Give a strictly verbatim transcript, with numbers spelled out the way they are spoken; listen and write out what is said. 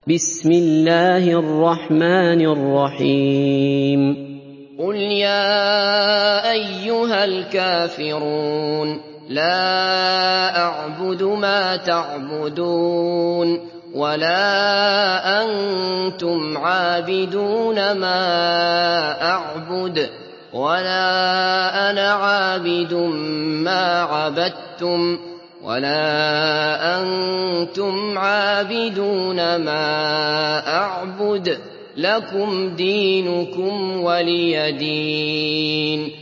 بسم الله الرحمن الرحيم قل يا أيها الكافرون لا أعبد ما تعبدون ولا أنتم عابدون ما أعبد ولا أنا عابد ما عبدتم ولا أنتم عابدون ما أعبد لكم دينكم ولي دين.